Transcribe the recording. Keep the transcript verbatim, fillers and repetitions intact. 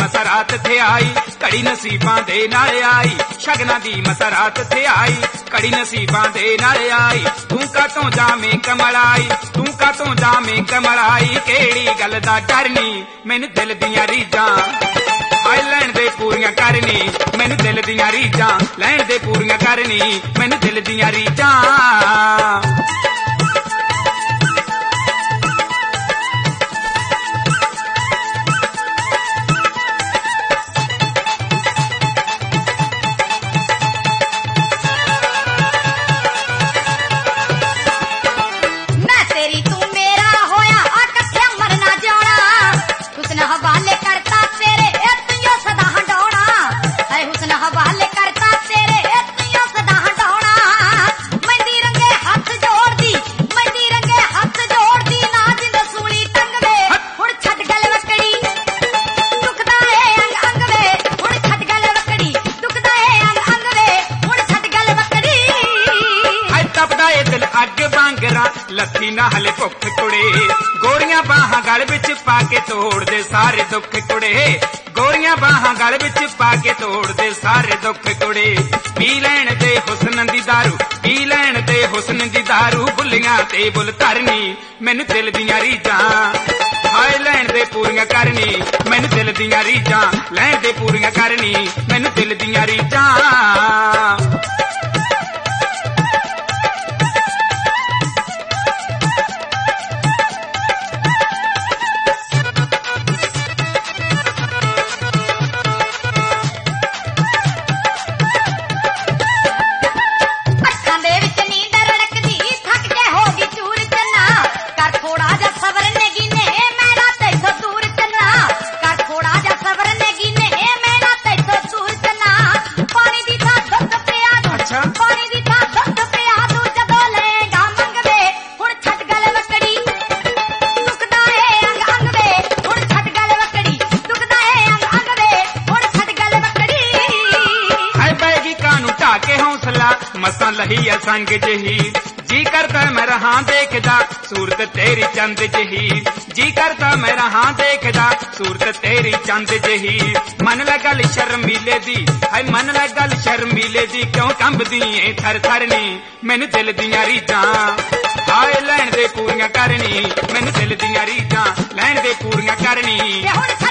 ਮਸਰਾਤ ਥੇ ਆਈ, ਘੜੀ ਨਸੀਬਾਂ ਦੇ ਨਾਲ ਆਈ। ਸ਼ਗਨਾਂ ਦੀ ਮਸਰਾਤ ਥੇ ਆਈ, ਘੜੀ ਨਸੀਬਾਂ ਦੇ ਨਾਲ ਆਈ। ਤੂੰ ਕਾਤੋਂ ਜਾਵੇਂ ਕਮਲਾਈ, ਤੂੰ ਕਾਤੋਂ ਜਾਵੇਂ ਕਮਲਾਈ। ਕਿਹੜੀ ਗੱਲ ਦਾ ਡਰ ਨੀ ਮੈਨੂੰ ਦਿਲ ਦੀਆਂ ਰੀਝਾਂ, ਆਏ ਲੈਣ ਦੇ ਪੂਰੀਆਂ ਕਰਨੀ ਮੈਨੂੰ ਦਿਲ ਦੀਆਂ ਰੀਝਾਂ, ਲੈਣ ਦੇ ਪੂਰੀਆਂ ਕਰਨੀ ਮੈਨੂੰ ਦਿਲ ਦੀਆਂ ਰੀਝਾਂ। ਲੱਥੀ ਨਾ ਹਲੇ ਭੁੱਖ ਕੁੜੇ, ਗੋਰੀਆਂ ਬਾਹਾਂ ਗਲ ਵਿੱਚ ਪਾ ਕੇ ਤੋੜਦੇ ਸਾਰੇ ਦੁੱਖ ਕੁੜੇ। ਗੋਰੀਆਂ ਬਾਹਾਂ ਗਲ ਵਿੱਚ ਪਾ ਕੇ ਤੋੜਦੇ ਸਾਰੇ ਦੁੱਖ ਕੁੜੇ। ਪੀ ਲੈਣ ਦੇ ਹੁਸਨ ਦੀ ਦਾਰੂ, ਪੀ ਲੈਣ ਦੇ ਹੁਸਨ ਦੀ ਦਾਰੂ। ਬੁੱਲੀਆਂ ਤੇ ਬੁੱਲ ਧਰਨੀ ਮੈਨੂੰ ਦਿਲ ਦੀਆਂ ਰੀਝਾਂ, ਹਾਏ ਲੈਣ ਦੇ ਪੂਰੀਆਂ ਕਰਨੀ ਮੈਨੂੰ ਦਿਲ ਦੀਆਂ ਰੀਝਾਂ, ਲੈਣ ਦੇ ਪੂਰੀਆਂ ਕਰਨੀ ਮੈਨੂੰ ਦਿਲ ਦੀਆਂ ਰੀਝਾਂ। ਮਸਾਂ ਲਹੀ ਆ ਸੰਗ ਜਹੀ, ਜੀ ਕਰਦਾ ਮੈਂ ਰਹਾਂ ਦੇਖਦਾ ਸੂਰਤ ਤੇਰੀ ਚੰਦ ਜਹੀ। ਜੀ ਕਰਦਾ ਮੈਂ ਰਹਾਂ ਦੇਖਦਾ ਸੂਰਤ ਤੇਰੀ ਚੰਦ ਜਹੀ। ਮਨ ਲਾ ਗੱਲ ਸ਼ਰਮੀਲੇ ਦੀ, ਹਾਏ ਮਨ ਲਾ ਗੱਲ ਸ਼ਰਮੀਲੇ ਦੀ। ਕਿਉਂ ਕੰਬਦੀ ਏ ਥਰ ਥਰ ਨੀ ਮੈਨੂੰ ਦਿਲ ਦੀਆਂ ਰੀਝਾਂ, ਹਾਏ ਲੈਣ ਦੇ ਪੂਰੀਆਂ ਕਰਨੀ ਮੈਨੂੰ ਦਿਲ ਦੀਆਂ ਰੀਝਾਂ, ਲੈਣ ਦੇ ਪੂਰੀਆਂ ਕਰਨੀ।